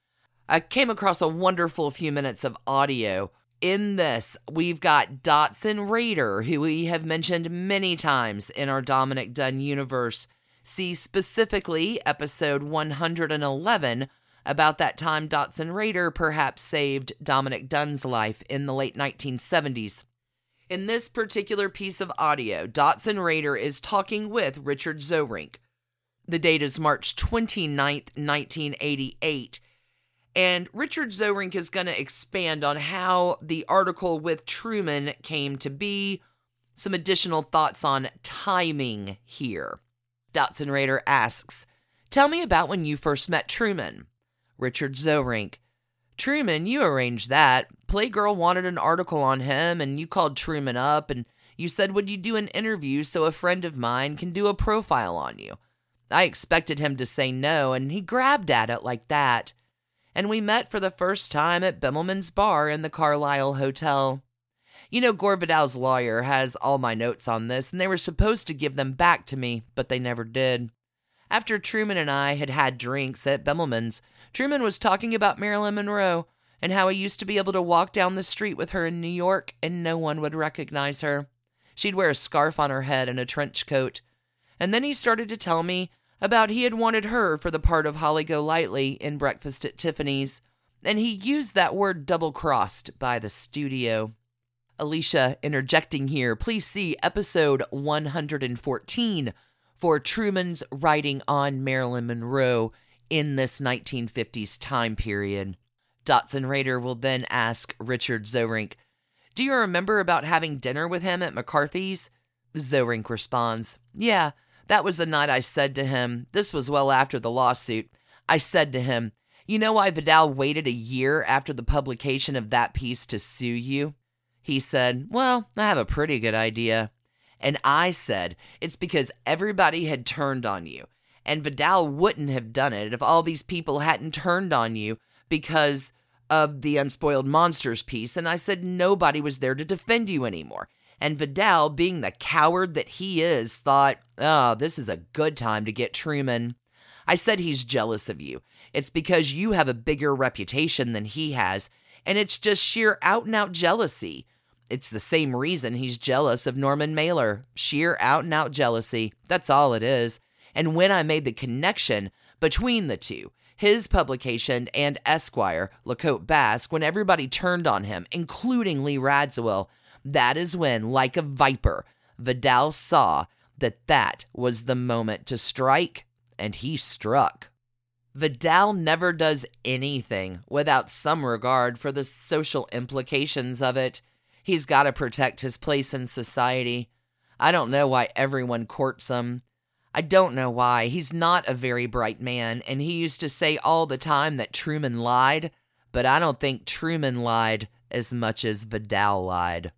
I came across a wonderful few minutes of audio. In this, we've got Dotson Rader, who we have mentioned many times in our Dominick Dunne universe. See specifically episode one hundred eleven, about that time Dotson Rader perhaps saved Dominick Dunne's life in the late nineteen seventies. In this particular piece of audio, Dotson Rader is talking with Richard Zorinck. The date is March twenty-ninth, nineteen eighty-eight, and Richard Zorinck is going to expand on how the article with Truman came to be, some additional thoughts on timing here. Dotson Rader asks, "Tell me about when you first met Truman." Richard Zorinck, "Truman, you arranged that. Playgirl wanted an article on him, and you called Truman up, and you said, would you do an interview so a friend of mine can do a profile on you? I expected him to say no, and he grabbed at it like that. And we met for the first time at Bimmelman's Bar in the Carlisle Hotel. You know, Gore Vidal's lawyer has all my notes on this, and they were supposed to give them back to me, but they never did. After Truman and I had had drinks at Bimmelman's, Truman was talking about Marilyn Monroe and how he used to be able to walk down the street with her in New York and no one would recognize her. She'd wear a scarf on her head and a trench coat. And then he started to tell me about he had wanted her for the part of Holly Golightly in Breakfast at Tiffany's, and he used that word double-crossed by the studio." Alicia interjecting here, please see episode one hundred fourteen for Truman's writing on Marilyn Monroe in this nineteen fifties time period. Dotson Rader will then ask Richard Zorinck, "Do you remember about having dinner with him at McCarthy's?" Zorinck responds, "Yeah, that was the night I said to him," this was well after the lawsuit, "I said to him, you know why Vidal waited a year after the publication of that piece to sue you? He said, well, I have a pretty good idea. And I said, it's because everybody had turned on you. And Vidal wouldn't have done it if all these people hadn't turned on you because of the Unspoiled Monsters piece. And I said nobody was there to defend you anymore. And Vidal, being the coward that he is, thought, oh, this is a good time to get Truman. I said he's jealous of you. It's because you have a bigger reputation than he has. And it's just sheer out-and-out jealousy. It's the same reason he's jealous of Norman Mailer. Sheer out-and-out jealousy. That's all it is. And when I made the connection between the two, his publication and Esquire, LaCote Basque, when everybody turned on him, including Lee Radziwill, that is when, like a viper, Vidal saw that that was the moment to strike, and he struck. Vidal never does anything without some regard for the social implications of it. He's got to protect his place in society. I don't know why everyone courts him. I don't know why. He's not a very bright man, and he used to say all the time that Truman lied, but I don't think Truman lied as much as Vidal lied.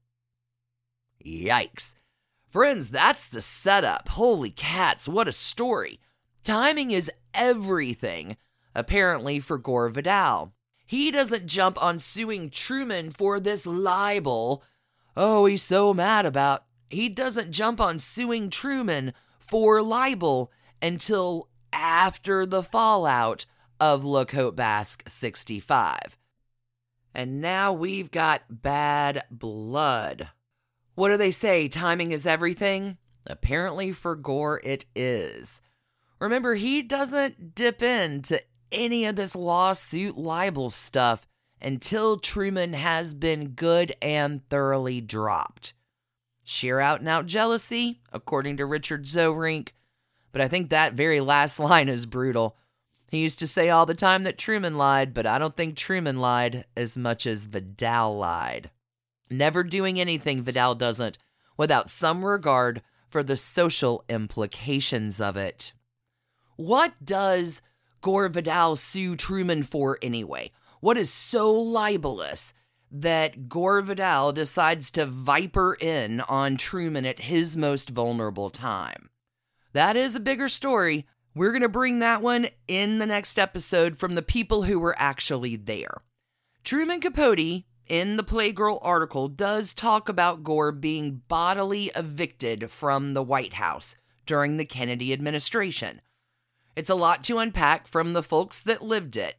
Yikes. Friends, that's the setup. Holy cats, what a story. Timing is everything, apparently, for Gore Vidal. He doesn't jump on suing Truman for this libel. Oh, he's so mad about. He doesn't jump on suing Truman for libel until after the fallout of LaCote Basque sixty-five. And now we've got bad blood. What do they say? Timing is everything? Apparently for Gore it is. Remember, he doesn't dip into any of this lawsuit libel stuff until Truman has been good and thoroughly dropped. Sheer out-and-out jealousy, according to Richard Zorinck, but I think that very last line is brutal. He used to say all the time that Truman lied, but I don't think Truman lied as much as Vidal lied. Never doing anything Vidal doesn't without some regard for the social implications of it. What does Gore Vidal sue Truman for anyway? What is so libelous that Gore Vidal decides to viper in on Truman at his most vulnerable time? That is a bigger story. We're going to bring that one in the next episode from the people who were actually there. Truman Capote, in the Playgirl article, does talk about Gore being bodily evicted from the White House during the Kennedy administration. It's a lot to unpack from the folks that lived it,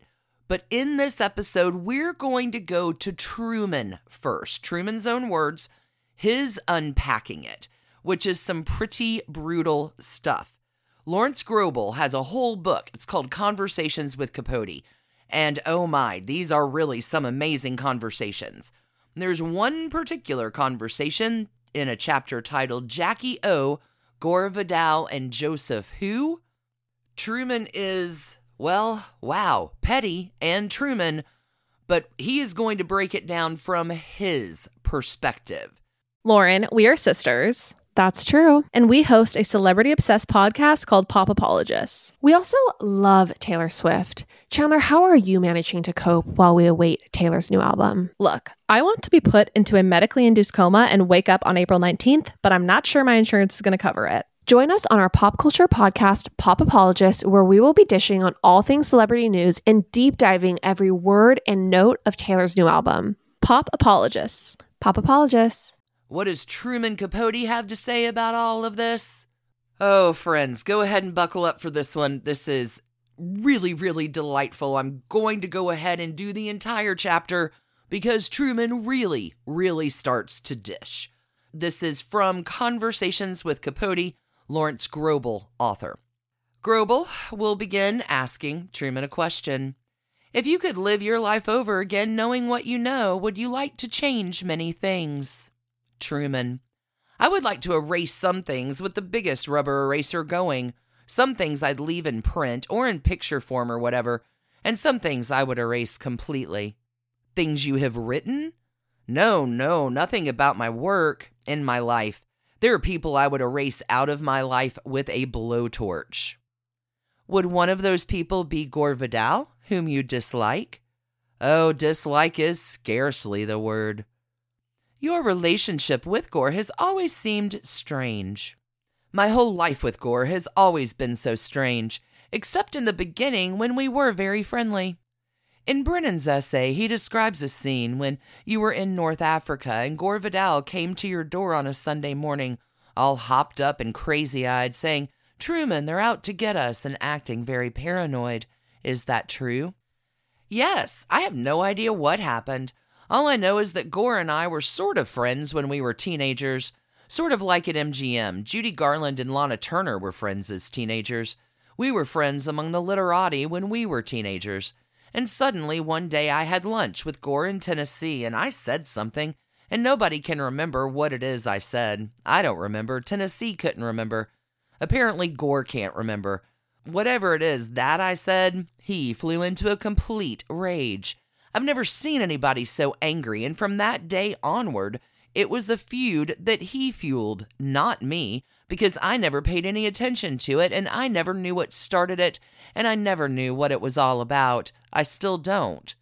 But in this episode, we're going to go to Truman first. Truman's own words, his unpacking it, which is some pretty brutal stuff. Lawrence Grobel has a whole book. It's called Conversations with Capote. And oh my, these are really some amazing conversations. There's one particular conversation in a chapter titled Jackie O, Gore Vidal, and Joseph Who? Truman is, well, wow, petty and Truman, but he is going to break it down from his perspective. Lauren, we are sisters. That's true. And we host a celebrity-obsessed podcast called Pop Apologists. We also love Taylor Swift. Chandler, how are you managing to cope while we await Taylor's new album? Look, I want to be put into a medically induced coma and wake up on April nineteenth, but I'm not sure my insurance is going to cover it. Join us on our pop culture podcast, Pop Apologists, where we will be dishing on all things celebrity news and deep diving every word and note of Taylor's new album. Pop Apologists. Pop Apologists. What does Truman Capote have to say about all of this? Oh, friends, go ahead and buckle up for this one. This is really, really delightful. I'm going to go ahead and do the entire chapter because Truman really, really starts to dish. This is from Conversations with Capote, Lawrence Grobel, author. Grobel will begin asking Truman a question. If you could live your life over again knowing what you know, would you like to change many things? Truman: I would like to erase some things with the biggest rubber eraser going. Some things I'd leave in print or in picture form or whatever, and some things I would erase completely. Things you have written? No, no, nothing about my work in my life. There are people I would erase out of my life with a blowtorch. Would one of those people be Gore Vidal, whom you dislike? Oh, dislike is scarcely the word. Your relationship with Gore has always seemed strange. My whole life with Gore has always been so strange, except in the beginning when we were very friendly. In Brennan's essay, he describes a scene when you were in North Africa and Gore Vidal came to your door on a Sunday morning, all hopped up and crazy-eyed, saying, "Truman, they're out to get us," and acting very paranoid. Is that true? Yes, I have no idea what happened. All I know is that Gore and I were sort of friends when we were teenagers, sort of like at M G M. Judy Garland and Lana Turner were friends as teenagers. We were friends among the literati when we were teenagers. And suddenly, one day I had lunch with Gore in Tennessee, and I said something, and nobody can remember what it is I said. I don't remember. Tennessee couldn't remember. Apparently, Gore can't remember. Whatever it is that I said, he flew into a complete rage. I've never seen anybody so angry, and from that day onward, it was a feud that he fueled, not me, because I never paid any attention to it, and I never knew what started it, and I never knew what it was all about. I still don't.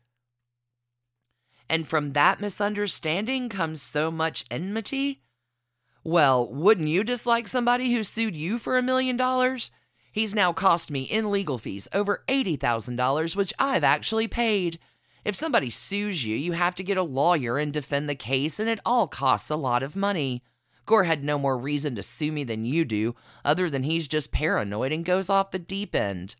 And from that misunderstanding comes so much enmity? Well, wouldn't you dislike somebody who sued you for a million dollars? He's now cost me in legal fees over eighty thousand dollars, which I've actually paid. If somebody sues you, you have to get a lawyer and defend the case, and it all costs a lot of money. Gore had no more reason to sue me than you do, other than he's just paranoid and goes off the deep end.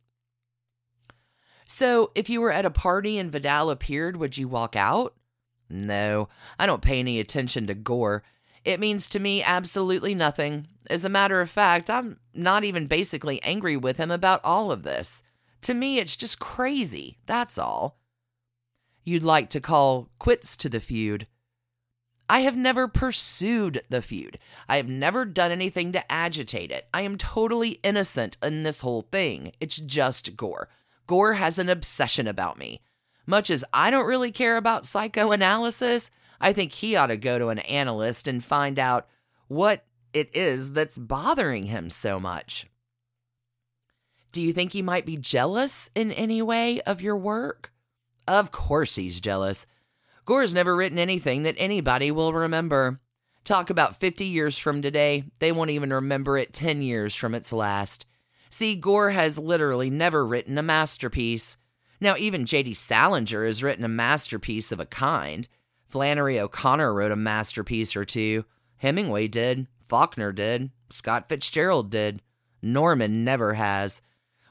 So, if you were at a party and Vidal appeared, would you walk out? No, I don't pay any attention to Gore. It means to me absolutely nothing. As a matter of fact, I'm not even basically angry with him about all of this. To me, it's just crazy, that's all. You'd like to call quits to the feud. I have never pursued the feud. I have never done anything to agitate it. I am totally innocent in this whole thing. It's just Gore. Gore has an obsession about me. Much as I don't really care about psychoanalysis, I think he ought to go to an analyst and find out what it is that's bothering him so much. Do you think he might be jealous in any way of your work? Of course he's jealous. Gore's never written anything that anybody will remember. Talk about fifty years from today, they won't even remember it ten years from its last. See, Gore has literally never written a masterpiece. Now, even J D Salinger has written a masterpiece of a kind. Flannery O'Connor wrote a masterpiece or two. Hemingway did. Faulkner did. Scott Fitzgerald did. Norman never has.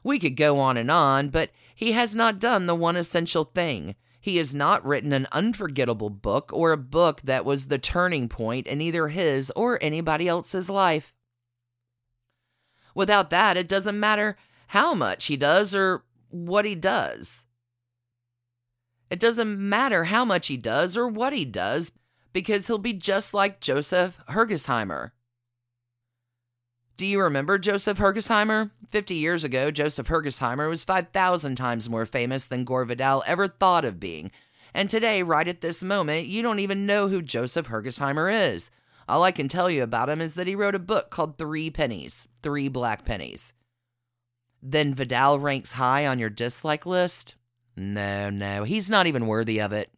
We could go on and on, but he has not done the one essential thing. He has not written an unforgettable book or a book that was the turning point in either his or anybody else's life. Without that, it doesn't matter how much he does or what he does. It doesn't matter how much he does or what he does, because he'll be just like Joseph Hergesheimer. Do you remember Joseph Hergesheimer? Fifty years ago, Joseph Hergesheimer was five thousand times more famous than Gore Vidal ever thought of being. And today, right at this moment, you don't even know who Joseph Hergesheimer is. All I can tell you about him is that he wrote a book called Three Pennies, Three Black Pennies. Then Vidal ranks high on your dislike list? No, no, he's not even worthy of it.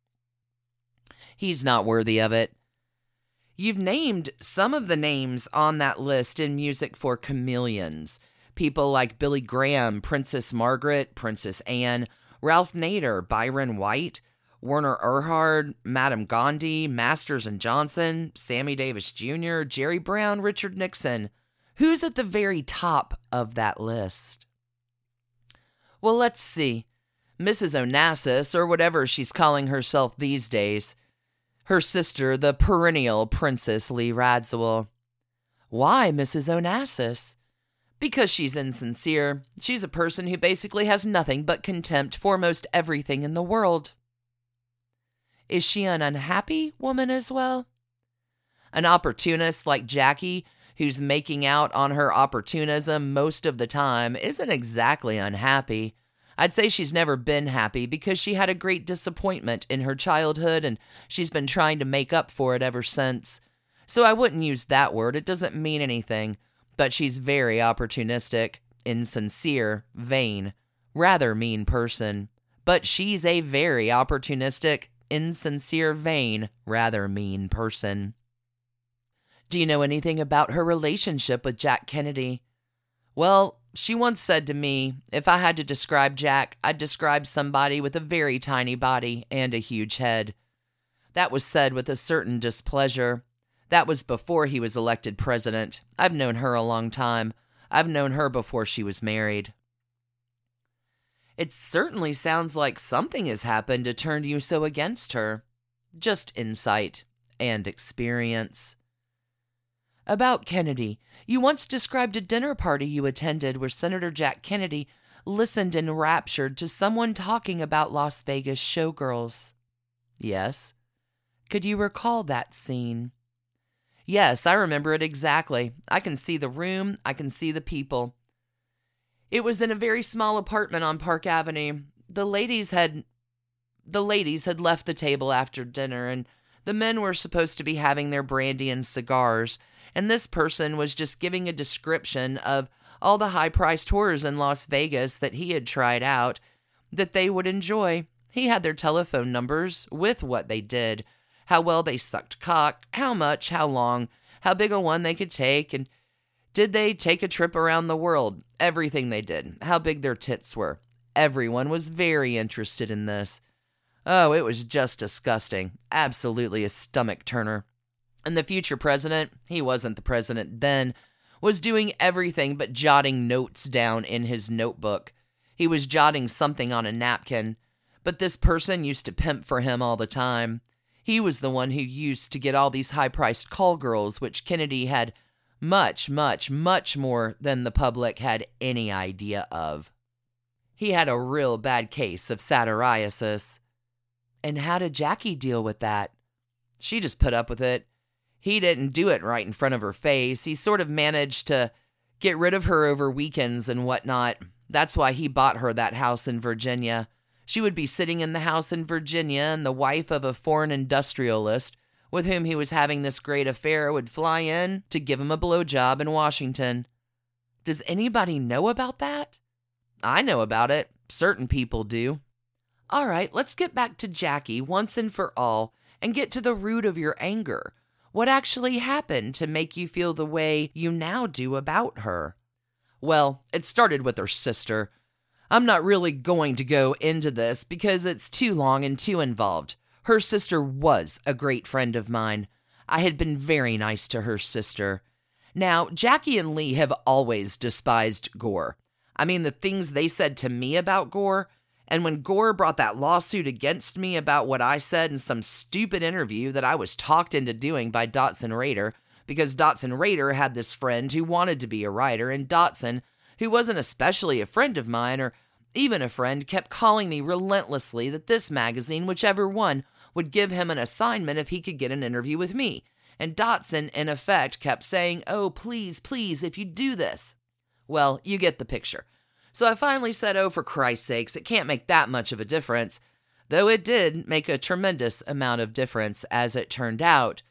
He's not worthy of it. You've named some of the names on that list in music for chameleons. People like Billy Graham, Princess Margaret, Princess Anne, Ralph Nader, Byron White, Werner Erhard, Madame Gandhi, Masters and Johnson, Sammy Davis Junior, Jerry Brown, Richard Nixon. Who's at the very top of that list? Well, let's see. Missus Onassis, or whatever she's calling herself these days. Her sister, the perennial Princess Lee Radziwill. Why Missus Onassis? Because she's insincere. She's a person who basically has nothing but contempt for most everything in the world. Is she an unhappy woman as well? An opportunist like Jackie, who's making out on her opportunism most of the time, isn't exactly unhappy. I'd say she's never been happy because she had a great disappointment in her childhood and she's been trying to make up for it ever since. So I wouldn't use that word, it doesn't mean anything. But she's very opportunistic, insincere, vain, rather mean person. But she's a very opportunistic, insincere, vain, rather mean person. Do you know anything about her relationship with Jack Kennedy? Well, she once said to me, if I had to describe Jack, I'd describe somebody with a very tiny body and a huge head. That was said with a certain displeasure. That was before he was elected president. I've known her a long time. I've known her before she was married. It certainly sounds like something has happened to turn you so against her. Just insight and experience. About Kennedy, you once described a dinner party you attended where Senator Jack Kennedy listened enraptured to someone talking about Las Vegas showgirls. Yes. Could you recall that scene? Yes, I remember it exactly. I can see the room. I can see the people. It was in a very small apartment on Park Avenue. The ladies had, the ladies had left the table after dinner, and the men were supposed to be having their brandy and cigars. And this person was just giving a description of all the high-priced whores in Las Vegas that he had tried out, that they would enjoy. He had their telephone numbers with what they did, how well they sucked cock, how much, how long, how big a one they could take, and did they take a trip around the world, everything they did, how big their tits were. Everyone was very interested in this. Oh, it was just disgusting. Absolutely a stomach turner. And the future president, he wasn't the president then, was doing everything but jotting notes down in his notebook. He was jotting something on a napkin, but this person used to pimp for him all the time. He was the one who used to get all these high-priced call girls, which Kennedy had much, much, much more than the public had any idea of. He had a real bad case of satyriasis. And how did Jackie deal with that? She just put up with it. He didn't do it right in front of her face. He sort of managed to get rid of her over weekends and whatnot. That's why he bought her that house in Virginia. She would be sitting in the house in Virginia, and the wife of a foreign industrialist with whom he was having this great affair would fly in to give him a blowjob in Washington. Does anybody know about that? I know about it. Certain people do. All right, let's get back to Jackie once and for all and get to the root of your anger. What actually happened to make you feel the way you now do about her? Well, it started with her sister. I'm not really going to go into this because it's too long and too involved. Her sister was a great friend of mine. I had been very nice to her sister. Now, Jackie and Lee have always despised Gore. I mean, the things they said to me about Gore, and when Gore brought that lawsuit against me about what I said in some stupid interview that I was talked into doing by Dotson Rader, because Dotson Rader had this friend who wanted to be a writer, and Dotson, who wasn't especially a friend of mine or even a friend, kept calling me relentlessly that this magazine, whichever one, would give him an assignment if he could get an interview with me. And Dotson, in effect, kept saying, "Oh, please, please, if you do this." Well, you get the picture. So I finally said, oh, for Christ's sakes, it can't make that much of a difference. Though it did make a tremendous amount of difference, as it turned out.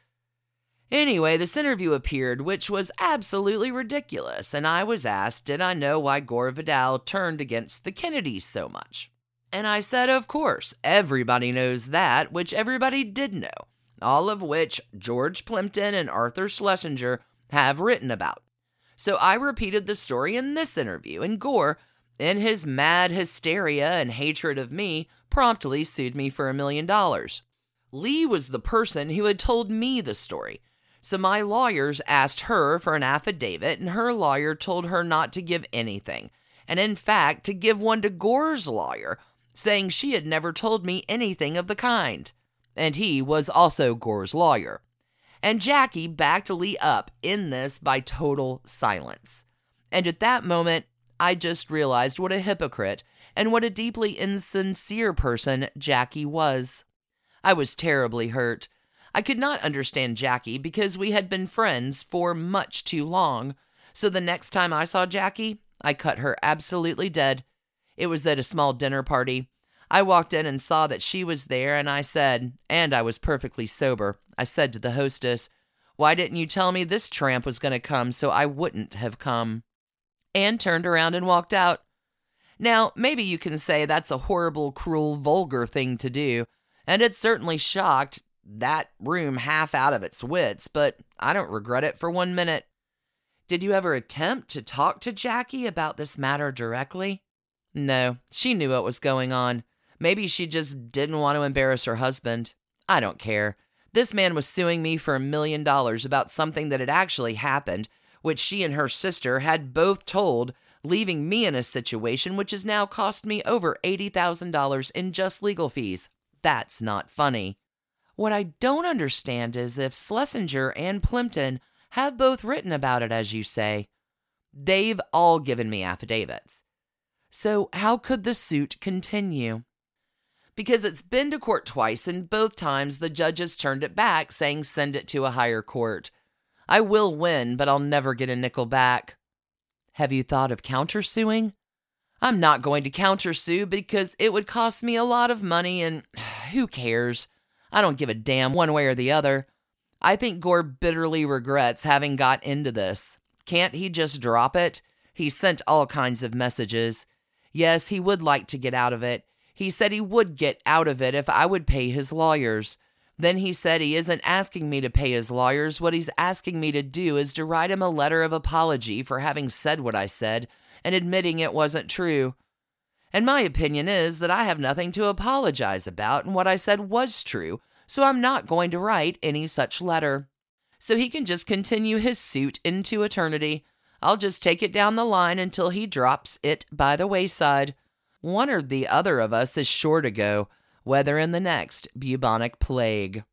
Anyway, this interview appeared, which was absolutely ridiculous, and I was asked, did I know why Gore Vidal turned against the Kennedys so much? And I said, of course, everybody knows that, which everybody did know, all of which George Plimpton and Arthur Schlesinger have written about. So I repeated the story in this interview, and Gore, in his mad hysteria and hatred of me, promptly sued me for a million dollars. Lee was the person who had told me the story. So my lawyers asked her for an affidavit, and her lawyer told her not to give anything, and in fact to give one to Gore's lawyer, saying she had never told me anything of the kind. And he was also Gore's lawyer. And Jackie backed Lee up in this by total silence. And at that moment, I just realized what a hypocrite and what a deeply insincere person Jackie was. I was terribly hurt. I could not understand Jackie because we had been friends for much too long. So the next time I saw Jackie, I cut her absolutely dead. It was at a small dinner party. I walked in and saw that she was there, and I said, and I was perfectly sober, I said to the hostess, "Why didn't you tell me this tramp was going to come so I wouldn't have come?" And turned around and walked out. Now, maybe you can say that's a horrible, cruel, vulgar thing to do, and it certainly shocked that room half out of its wits, but I don't regret it for one minute. Did you ever attempt to talk to Jackie about this matter directly? No, she knew what was going on. Maybe she just didn't want to embarrass her husband. I don't care. This man was suing me for a million dollars about something that had actually happened, which she and her sister had both told, leaving me in a situation which has now cost me over eighty thousand dollars in just legal fees. That's not funny. What I don't understand is if Schlesinger and Plimpton have both written about it, as you say. They've all given me affidavits. So how could the suit continue? Because it's been to court twice, and both times the judges turned it back, saying send it to a higher court. I will win, but I'll never get a nickel back. Have you thought of countersuing? I'm not going to countersue because it would cost me a lot of money, and who cares? I don't give a damn one way or the other. I think Gore bitterly regrets having got into this. Can't he just drop it? He sent all kinds of messages. Yes, he would like to get out of it. He said he would get out of it if I would pay his lawyers. Then he said he isn't asking me to pay his lawyers. What he's asking me to do is to write him a letter of apology for having said what I said and admitting it wasn't true. And my opinion is that I have nothing to apologize about, and what I said was true, so I'm not going to write any such letter. So he can just continue his suit into eternity. I'll just take it down the line until he drops it by the wayside. One or the other of us is sure to go, whether in the next bubonic plague.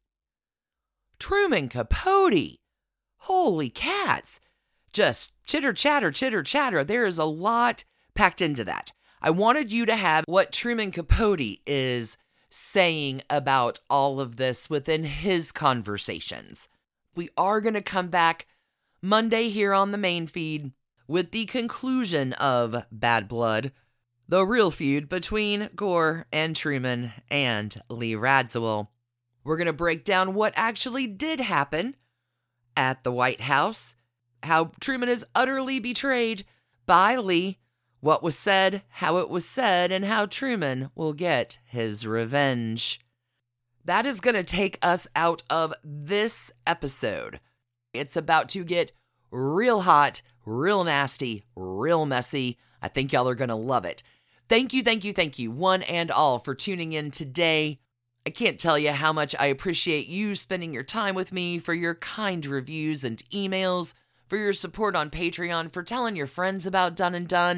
Truman Capote! Holy cats! Just chitter chatter, chitter chatter. There is a lot packed into that. I wanted you to have what Truman Capote is saying about all of this within his conversations. We are going to come back Monday here on the main feed with the conclusion of Bad Blood, the real feud between Gore and Truman and Lee Radziwill. We're going to break down what actually did happen at the White House, how Truman is utterly betrayed by Lee, what was said, how it was said, and how Truman will get his revenge. That is going to take us out of this episode. It's about to get real hot, real nasty, real messy. I think y'all are going to love it. Thank you, thank you, thank you, one and all, for tuning in today. I can't tell you how much I appreciate you spending your time with me, for your kind reviews and emails, for your support on Patreon, for telling your friends about Done and Done.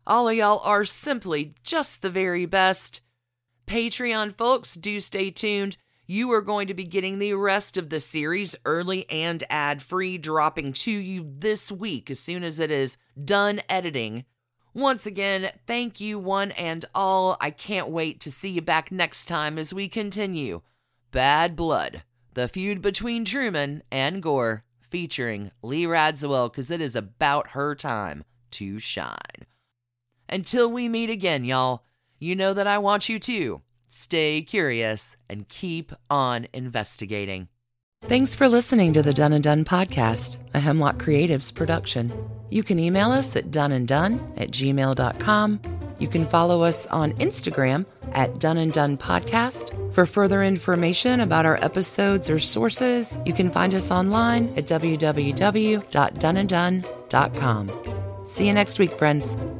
All of y'all are simply just the very best. Patreon folks, do stay tuned. You are going to be getting the rest of the series early and ad-free, dropping to you this week as soon as it is done editing. Once again, thank you one and all. I can't wait to see you back next time as we continue Bad Blood, the feud between Truman and Gore, featuring Lee Radziwill, because it is about her time to shine. Until we meet again, y'all, you know that I want you to stay curious and keep on investigating. Thanks for listening to the Done and Done podcast, a Hemlock Creatives production. You can email us at doneanddone at gmail dot com. You can follow us on Instagram at Done and Done Podcast. For further information about our episodes or sources, you can find us online at w w w dot done and done dot com. See you next week, friends.